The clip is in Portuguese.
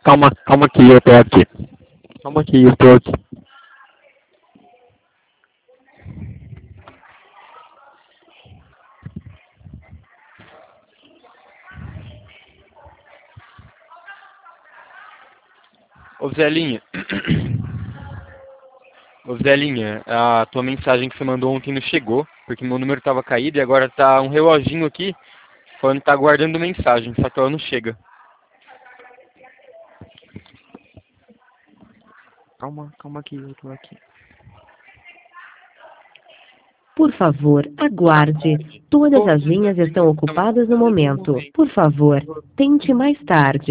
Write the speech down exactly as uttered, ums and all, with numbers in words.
calma, calma que eu tô aqui. Calma que eu tô aqui. Ô Zelinha, ô Zelinha, a tua mensagem que você mandou ontem não chegou, porque meu número tava caído e agora tá um reloginho aqui falando que tá guardando mensagem, só que ela não chega. Calma, calma que eu tô aqui. Por favor, aguarde. Todas as linhas estão ocupadas no momento. Por favor, tente mais tarde.